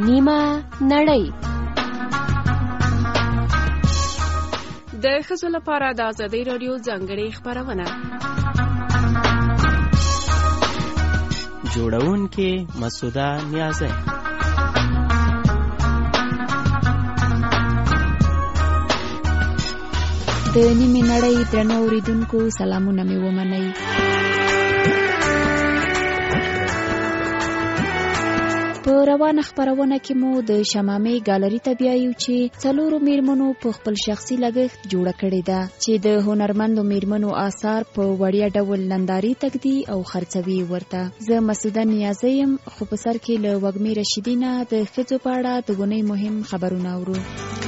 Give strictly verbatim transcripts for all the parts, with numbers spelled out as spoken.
نیمه نړۍ. د ښځو لپاره د ازادۍ راډیو ځانګړې خپرونه. جوړونکې مسعوده نیازی. د نیمې نړۍ درنو اوریدونکو سلامونه مې ومنئ. په روانه خپرونه کې مو د شمامې ګالري ته بیایو چې څلورو میرمنو په خپل شخصي لګښت جوړه کړې ده چې د هنرمندو میرمنو آثار په وړیا ډول نندارې تږدي او خرڅوي ورته. زه مسعوده نیازی یم، خو په سر کې له وږمې رشیدي نه د ښځو په اړه د اونۍ مهم خبرونه اورو.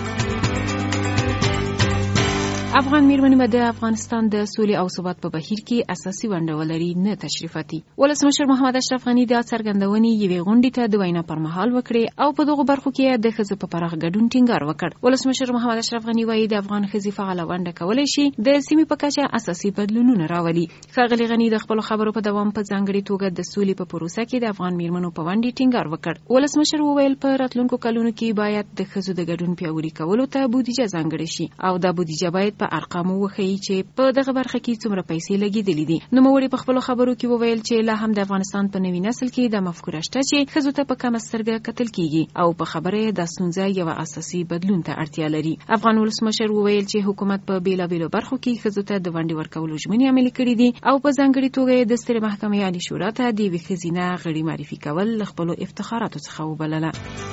افغان میرمنې به د افغانستان د سولې او ثبات په بهیر کې اساسي ونډه ولري، نه تشریفاتي. ولسمشر محمد اشرف غني د څرګندونې یوې غونډې ته د وینا پر مهال وکړې او په دغو برخو کې د ښځو په پراخ ګډون ټینګار وکړ. ولسمشر محمد اشرف غني وایي د افغان ښځې فعاله ونډه کولی شي د سیمې په کچه اساسي بدلونونه راولي. ښاغلي غني د خپلو خبرو په دوام په ځانګړې توګه د سولې په پروسه کې د افغان میرمنو په ونډې ټینګار وکړ. ولسمشر وویل په راتلونکو کلونو کې باید د ښځو د ګډون پیاوړي کولو ته بودیجه ځانګړې شي او دا بودیجه باید په ارقامو وښیي چې په دغه برخه کې څومره پیسې لګېدلې دي. نوموړي په خپلو خبرو کې وویل چې لا هم د افغانستان په نوي نسل کې د مفکوره شته چې ښځو ته په کمه سترګه کتل کیږي او په خبره دا ستونزه یوه اساسي بدلون ته اړتیا لري. افغان ولسمشر وویل چې حکومت په بیلابیلو برخو کې ښځو ته د ونډې ورکولو ژمنې عملي کړې دي او په ځانګړې توګه د سترې محکمې عالي شورا ته د یوې ښځینه غړي معرفي کول له خپلو افتخاراتو څخه وبلله.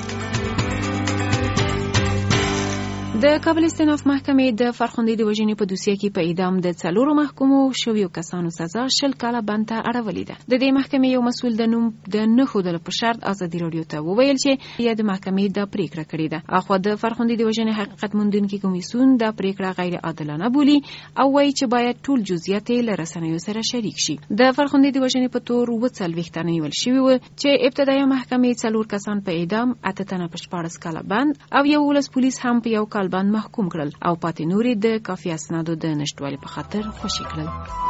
د کابل استیناف محکمې د فرخندې د وژنې په دوسیه کې په اعدام د څلورو محکومو شویو کسانو سزا شل کاله بند ته اړولې ده. د دې محکمې یو مسؤل د نوم د نه ښودلو په شرط ازادي راډیو ته وویل چې یا د محکمې دا پریکړه کړې ده. اخوا د فرخندې د وژنې حقیقت موندونکي کمیسیون دا پریکړه غیر عادلانه بولي او وایي چې باید ټول جزئیات له رسنیو سره شریک شي. د فرخندې د وژنې په تور اووه څلوېښت تنه نیول شوي وو چې ابتدایي محکمې څلور کسان په اعدام، اته تنه په شپاړس کاله بند او یولس پولیس هم په یو کال بند محکوم کړل او پاتې نورې د کافي اسنادو د نشټوالي په خاطر خوشي کړل.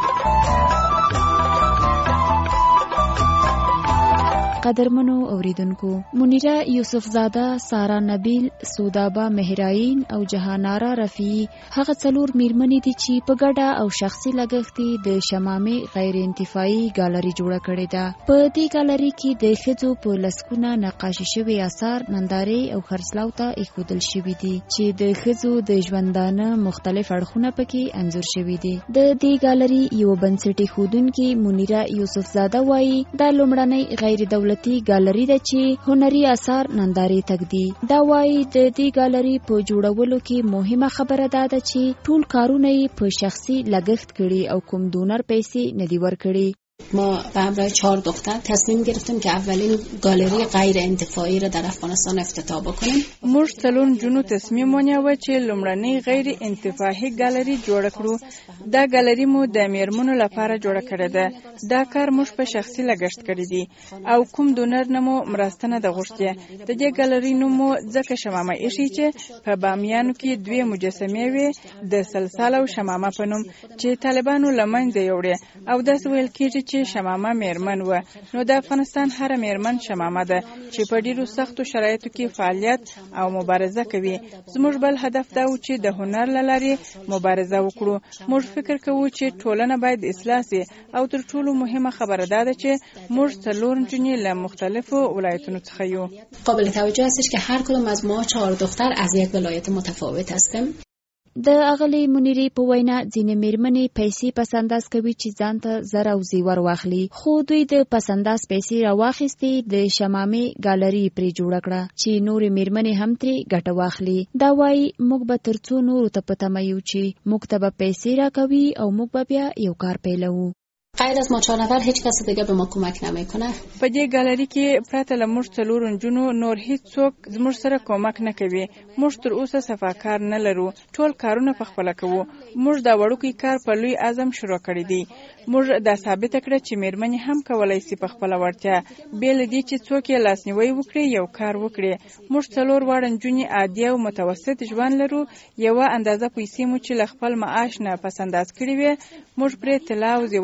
قدرمنو اوریدونکو، منیره یوسف زاده، سارا نبیل، سودابه مهرائین او جهاناره رفیعی هغه څلور میرمنې دي چې په ګډه او شخصي لګښت د شمامې غیر انتفاعي ګالري جوړه کړې ده. په دې ګالري کې د ښځو په لسګونه نقاشي شوي آثار نندارې او خرڅلاو ته ایښودل شوي دي چې د ښځو د ژوندانه مختلف اړخونه پکې انځور شوي دي. د دې ګالري یو بنسټي ښودونکې منیره یوسف زاده وایي دا لومړنۍ غیر دولتي ګالري ده چې هنري آثار نندارې تږدي. دا وایي د دې ګالري په جوړولو کې مهمه خبره دا ده چې ټول کارونه یې په شخصي لګښت کړي او کوم دونر پیسې نه دي ورکړي. ما به همراه چهار دختر تصمیم گرفتیم که اولین گالری غیر انتفاعی را در افغانستان افتتاح بکنیم. موږ څلور جنو تصمیم ونیوه چې لومړنۍ غیر انتفاعي ګالري جوړ کړو. دا ګالري مو د میرمنو لپاره جوړ کړې ده. دا کار موږ په شخصي لګښت کړی دی او کوم دونر نه مو مرسته نه ده غوښتې. د دې ګالري نوم مو ځکه شمامه ایښی چې په بامیانو کې دوی مجسمې وې د سلسال او شمامه په نوم چې طالبانو له منځه یوړې او داسې ویل کېږي چې شمامه میرمن و. نو د افغانستان هر میرمن شمامه ده چې په ډیرو سختو شرایطو کې فعالیت او مبارزه کوي. زموږ بل هدف دا و چې د هنر له لارې مبارزه وکړو. موږ فکر کوو چې ټولنه باید اصلاح شي او تر ټولو مهمه خبره دا ده چې موږ څلور نجونې له مختلفو ولایتونو څخه یو. قابل توجه است که هر کدوم از ما چهار دختر از یک ولایت متفاوت هستیم. د اغلې منیرې په وینا ځینې میرمنې پیسې پسنداز کوي چې ځان ته زر او زیور واخلي، خو دوی د پسنداز پیسې راواخیستې د شمامې ګالري پرې جوړه کړه چې نورې میرمنې هم ترې ګټه واخلي. دا وایي موږ به تر څو نورو ته په تمه یو چې موږ ته به پیسې راکوي او موږ به بیا یو کار پیلوو. غیر از ما چهار نفر هیچ کس دیگه به ما کمک نمیکنه. په دې ګالري کې پرته له موږ څلور نجونو نور هیڅ څوک زموږ سره کومک نه کوي. موږ تر اوسه صفاکار نه لرو. ټول کارونه په خپل کوو. موږ دا وړوکی کار په لوی اعظم شروع کړی دی. موږ دا ثابت کړه چې میرمنې هم کولای شي په خپل ورتیا بیل دي چې څوک یې لاسنیوي وکړي یو کار وکړي. موږ څلور واړه نجونې عادي او متوسط ژوند لرو. یو اندازه پیسې مو چې له خپل معاش نه پس انداز کړی وي موږ پرې طلا او زیورات وانه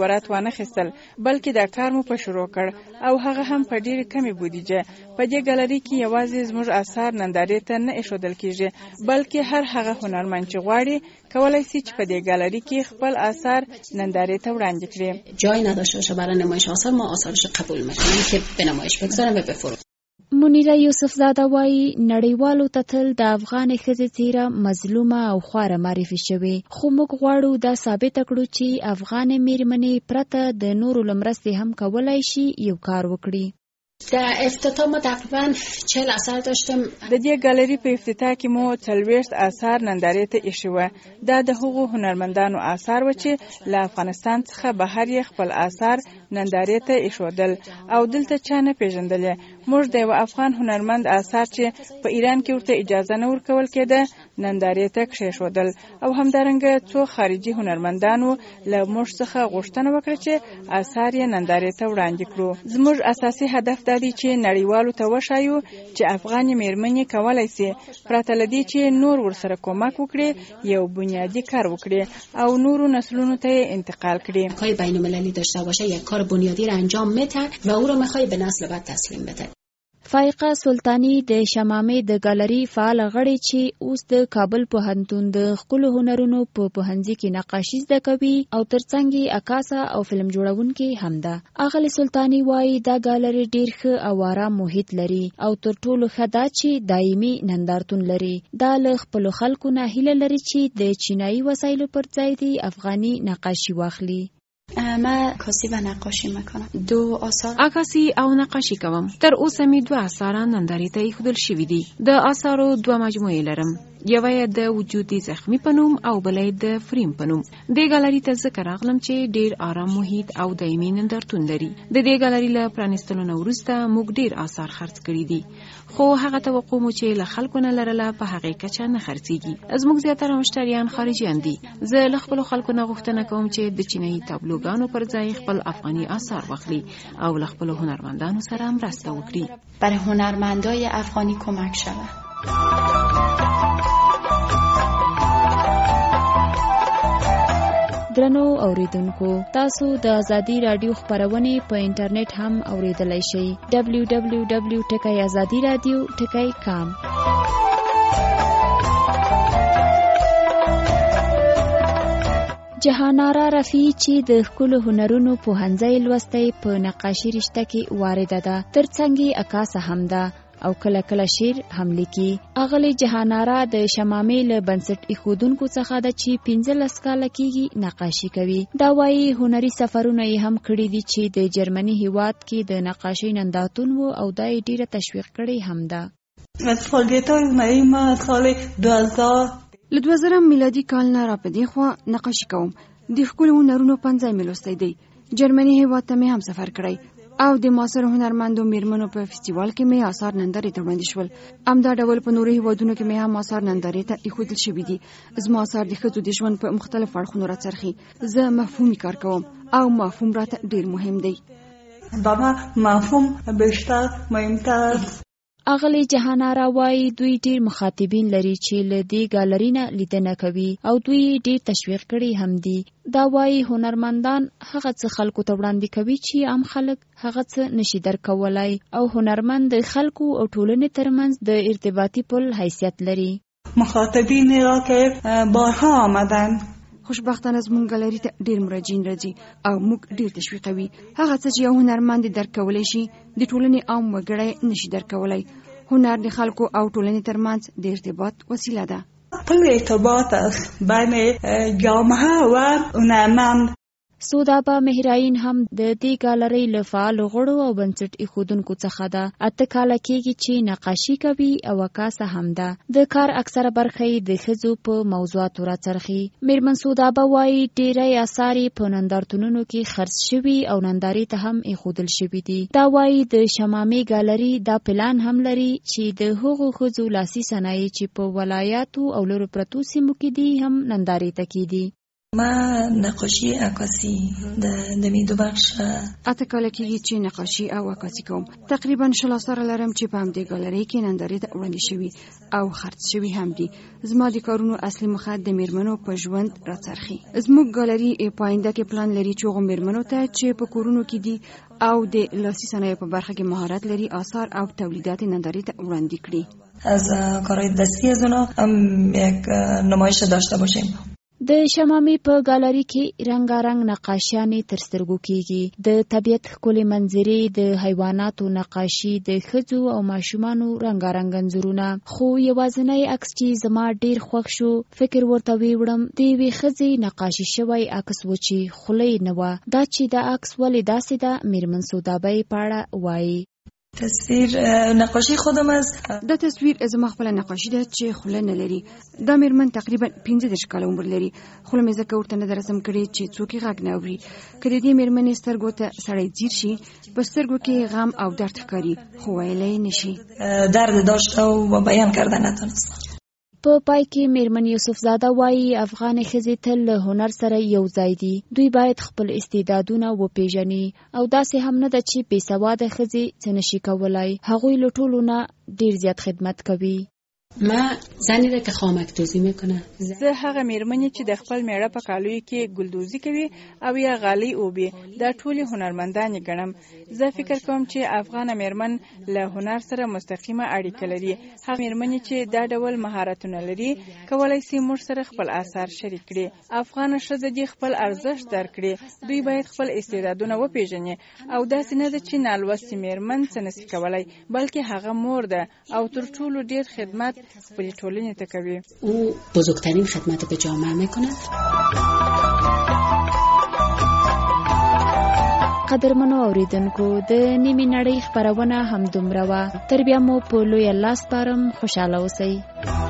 نه خستل، بلکې دا کار مو په شروع کړ او هغه هم په ډېر کمې بودیجه. په دې ګالري کې یوازې زموږ آثار نندارې ته نه ایښودل کیږي، بلکې هر هغه هنرمند چې غواړي کولای شي چې په دې ګالري کې خپل آثار نندارې ته وړاندې کړي. جای نداشته باشه برای نمایش آثار، ما آثارش قبول میکنیم که به نمایش بگذارم و بفروشم. منیره یوسف زاده وایي نړیوالو ته تل د افغان ښځې څیره مظلومه او خواره معرفي شوې، خو موږ غواړو دا ثابته کړو چې افغان میرمنې پرته د نورو له مرستې هم کولی شي یو کار وکړي. در افتتاح ما تقریبا چهل اثر داشتیم. د دې ګالري په افتتاح کې مو څلوېښت آثار نندارې ته ایښي وو. دا د هغو هنرمندانو آثار و چې له افغانستان څخه بهر یې خپل آثار نندارې ته ایښودل او دلته چا نه پیژندل. موږ د یو افغان هنرمند آثار چې په ایران کې ورته اجازه نه ورکول کېده نندارې ته کښېښودل او همدارنګه څو خارجي هنرمندانو له موږ څخه غوښتنه وکړه چې آثار یې نندارې ته وړاندې کړو. زموږ اساسي هدف دا دی چې نړیوالو ته وښایو چې افغان میرمنې کولی شي پرته له دې چې نور ورسره کومک وکړي یو بنیادی کار وکړي او نورو نسلونو ته یې انتقال کړي. کار بین المللی داشته باشه، یک کار بنیادی را انجام میده و او را میخوای به نسل بعد تسلیم بده. فائقه سلطانی د شمامې د ګالري فعال غړي چې اوس د کابل پوهنتون د ښکلو هنرونو په پوهنځي کې نقاشي زده کوي او ترڅنګ یې عکاسه او فلم جوړونکې هم ده. اغلې سلطانی وایي دا ګالري ډېر ښه او آرام محیط لري او تر ټولو ښه دا چې دایمي نندارتون لري. دا له خپلو خلکو نه هیله لري چې د چینایي وسایلو پر ځای دی افغاني نقاشي واخلي. من عکاسی و نقاشی میکنم. دو آثار عکاسی او نقاشی کوم. تر اوسه می دوه آثار نندارې ته ایښودل شوي دي. د آثارو دوه مجموعې لرم. یوه یې د وجود زخمی په نوم او بله یې د فریم په نوم. دې ګالري ته ځکه راغلم چې ډېر آرام محیط او دایمي نندارتون لري. د دې ګالري له پرانیستلو نه وروسته موږ ډېر آثار خرڅ کړي دي، خو هغه توقع مو چې له خلکو نه لرله په هغې کچه نه خرڅېږي. زموږ زیاتره مشتریان خارجیان دي. زه له خپلو خلکو نه غوښتنه کوم چې د چینایي تابلوګانو پر ځای خپل افغاني آثار واخلي او له خپلو هنرمندانو سره مرسته وکړي. برای هنرمندای افغانی کمک شود. درنو اوریدونکو، تاسو د ازادي رادیو خبرونه په انټرنیټ هم اوریدلای شئ. دبلیو دبلیو دبلیو ټکی ازادي رادیو ټکی کام. جهانارا رفیع چې د ښکلو هنرونو پوهنځی لوستی په نقاشي رشته کې وارده ده، ترڅنګ یې عکاسه هم ده او کله کله شعر هم لیکي. اغلې جهانارا د شمامې له بنسټ ایښودونکو څخه ده چې پنځلس کاله کېږي نقاشي کوي. دا وایي هنري سفرونه یې هم کړي دي چې د جرمني هیواد کې د نقاشۍ نندارتون و او دا یې ډېره تشویق کړې هم ده. فعالیت‌های هنری ما از سال دو هزار له دوه زره میلادي کال نه را په دې خوا نقاشي کوم. د ښکلو هنرونو پنځای مې لوستی دی. جرمني هیواد ته مې هم سفر کړی او د معاصر هنرمندو میرمنو په فستیوال کې مې آثار نندارې ته وړاندې شول. همدا ډول په نورو هیوادونو کې مې هم آثار نندارې ته ایښودل شوي دي. زما آثار د ښځو د ژوند په مختلفو اړخونو راڅرخي. زه مفهومي کار کوم او مفهوم راته ډېر مهم دی. با ما مفهوم بیشتر مهمتر. اغلی جهانارا وایي دوی ډېر مخاطبین لري چې له دې ګالري نه لیدنه کوي او دوی ډېر تشویق کړي هم دي. دا وایي هنرمندان هغه څه خلکو ته وړاندې کوي چې عام خلک هغه څه نشي درکولای او هنرمند د خلکو او ټولنې ترمنځ د ارتباطي پل حیثیت لري. مخاطبین را که بارها آمدن خوشبختانه زموږ ګالري ته ډېر مراجعین راځي او موږ ډېر تشویقوي. هغه څه چې یو هنرمند درک کولی شي د ټولنې عام وګړی نشي درک کولی. هنر د خلکو او ټولنې ترمنځ د ارتباط وسیله ده. پل ارتباط است بین جامعه و هنرمند. سودابه مهراین هم د دې ګالرۍ له فعالو غړو او بنسټ ایښودونکو څخه ده. اته کاله کېږي چې نقاشي کوي او عکاسه هم ده. د کار اکثره برخه یې د ښځو په موضوعاتو راڅرخي. میرمن سودابه وایي ډېری اثار یې په نندارتونونو کې خرڅ شوي او نندارې ته هم ایښودل شوي دي. دا وایي د شمامې ګالري دا پلان هم لري چې د هغو ښځو لاسي صنایع چې په ولایاتو او لرو پرتو سیمو کې دي هم نندارې ته کېږي. ما نقاشی عکاسی د د میدو بخش اته کال کېږي چې نقاشي او عکاسي کوم. تقریبا شل اثار لرم چې په همدې ګالري کې نندارې ته وړاندې شوي او خرڅ شوي هم دي. زما د کارونو اصلي موخه د میرمنو په ژوند راڅرخي. زموږ ګالري په آینده کې پلان لري چې هغو میرمنو ته چې په کورونو کې دي او د لاسي صنایعو په برخه کې مهارت لري آثار او تولیدات نندارې ته وړاندې کړي. از کارهای دستی از اونا هم یک نمایش داشته باشیم. د شمامې په ګالري کې رنګارنګ نقاشیانې تر سترګو کېږي. د طبیعت ښکلې منظرې، د حیواناتو نقاشي، د ښځو او ماشومانو رنګارنګ انځورونه. خو یوازینی عکس چې زما ډیر خوښ شو، فکر ورته ویوړم د یوې ښځې نقاشي شوی عکس و چې خوله یې نه وه. دا چې دا عکس ولې داسې ده، میرمن سودابه په اړه وایي. تصویر نقاشی خودم از دا تصویر زما خپل نقاشي ده چې خوله نه لري. دا میرمن تقریبا پنځه دېرش کاله عمر لري. خوله مې ځکه ورته نه ده رسم کړې چې څوک یې غږ نه اوري. که د دې میرمنې سترګو ته سړی ځیر شي، په سترګو کې غم او درد ښکاري، خو ویلی نه شي. درد داشت او بیان کرده نتونست. په پای کې میرمن یوسف زاده وایي افغان ښځې تل له هنر سره یو ځای دي. دوی باید خپل استعدادونه وپیژني او داسې هم نه ده چې بې سواده ښځې څه نشي کولای. هغوی له ټولو نه ډیر زیات خدمت کوي. ما زنی را که خامکدوزی میکنه. زه هغه میرمنې چې د خپل میړه په کالوی کې ګلدوزي کوي او یا غالۍ اوبي، دا ټولې هنرمندانې ګڼم. زه فکر کوم چې افغان میرمن له هنر سره مستقیمه اړیکه لري. هغه میرمنې چې دا ډول مهارتونه لري کولای شي موږ سره خپل آثار شریک کړي. افغان ښځې دې خپل ارزښت درکړي. دوی باید خپل استعدادونه وپیژني او داسې نه ده چې نالوستې میرمن څه نشي کولای، بلکې هغه مور ده او تر ټولو ډیر خدمت خپل ټولنې ته کوي. او بزرگترین خدمت به جامعه میکنه. قدرمنو اوریدونکو، د نیمې نړۍ خبرونه هم دومره وه. تر بیا مو په لوی الله سپارم. خوشاله اوسئ.